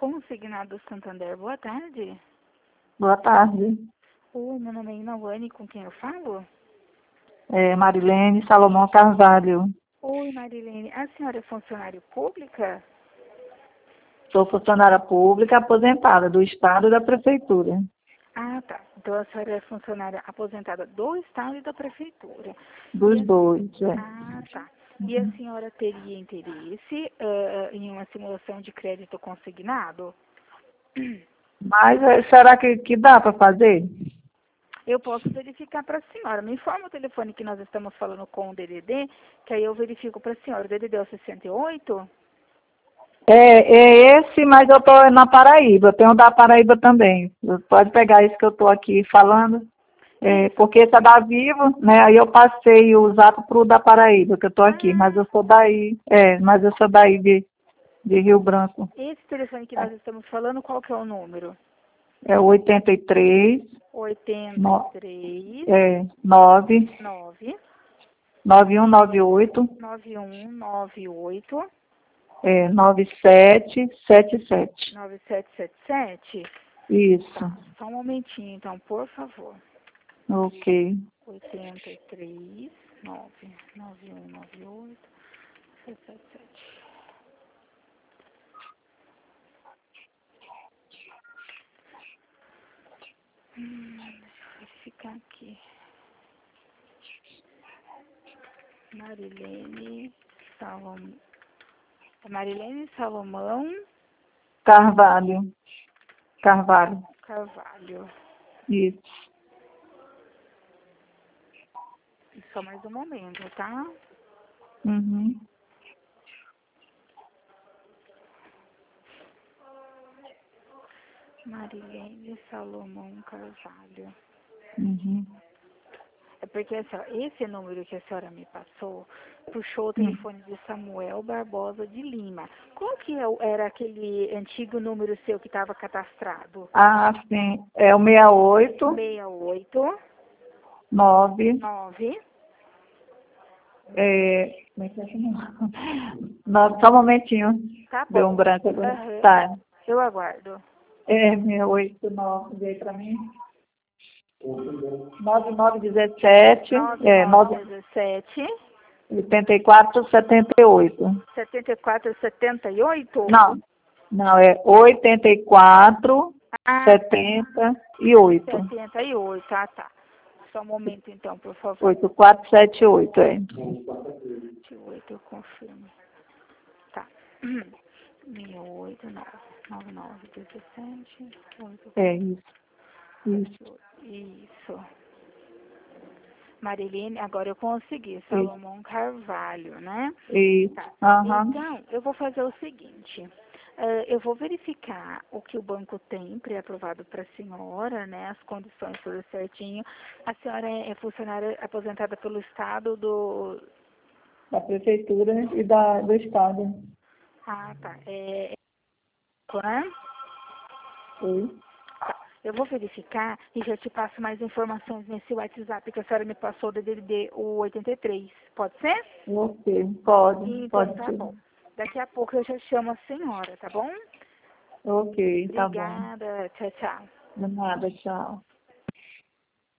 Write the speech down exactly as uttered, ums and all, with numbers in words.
Consignado Santander, boa tarde. Boa tarde. Oi, meu nome é Inawane, com quem eu falo? É Marilene Salomão Carvalho. Oi, Marilene. A senhora é funcionária pública? Sou funcionária pública aposentada do Estado e da Prefeitura. Ah, tá. Então a senhora é funcionária aposentada do Estado e da Prefeitura. E Dos a... dois, é. Ah, tá. E a senhora teria interesse uh, em uma simulação de crédito consignado? Mas é, será que, que dá para fazer? Eu posso verificar para a senhora. Me informa o telefone que nós estamos falando com o D D D, que aí eu verifico para a senhora. O D D D é o sessenta e oito? É, é esse, mas eu estou na Paraíba. Eu tenho da Paraíba também. Pode pegar esse que eu estou aqui falando. É, porque esse é da Vivo, né? Aí eu passei o zap pro da Paraíba, que eu estou aqui. Mas eu sou daí. É, mas eu sou daí de, de Rio Branco. Esse telefone que nós estamos falando, qual que é o número? É o oitenta e três, oitenta no, e três, é, nove, nove, nove um nove oito, nove um nove oito, é, nove sete sete sete. nove sete sete sete. Isso. Tá, só um momentinho então, por favor. Ok. oitenta e três, nove, nove um nove oito, sete sete sete. Hum, deixa eu verificar aqui. Marilene Salomão. Marilene Salomão Carvalho. Carvalho. Carvalho. Isso. Só mais um momento, tá? Uhum. Marilene Salomão Carvalho. Uhum. É porque assim, ó, esse número que a senhora me passou puxou o Uhum. telefone de Samuel Barbosa de Lima. Qual que é o- era aquele antigo número seu que estava cadastrado? Ah, sim. É o seis oito, seis oito nove, nove. é... Como é que é esse número? Nove, só um momentinho. Tá Deu um bom. branco agora. Aham. Tá. Eu aguardo. É, seis oito, nove, veio para mim. nove nove dezessete, é, nove, nove nove um sete, oitenta e quatro, setenta e oito. setenta e quatro setenta e oito. Não, não, é oitenta e quatro, Ah, setenta e oito. setenta e oito. Ah, tá. Só um momento então, por favor. oito quatro sete oito, é. vinte e oito, eu confirmo. Tá. seis oito nove nove nove dezessete oito. É isso. Isso. Isso. Marilene, agora eu consegui. Isso. Salomão Carvalho, né? Isso. Tá. Aham. Então, eu vou fazer o seguinte. Uh, eu vou verificar o que o banco tem pré-aprovado para a senhora, né? As condições tudo certinho. A senhora é, é funcionária aposentada pelo Estado do... Da prefeitura e da, do estado. Ah, tá. É... é né? Oi. Tá. Eu vou verificar e já te passo mais informações nesse WhatsApp que a senhora me passou do D D D, o oitenta e três. Pode ser? Ok. Pode. Então Pode tá ser. bom. Daqui a pouco eu já chamo a senhora, tá bom? Ok, tá bom. Obrigada. Tchau, tchau. De nada, tchau.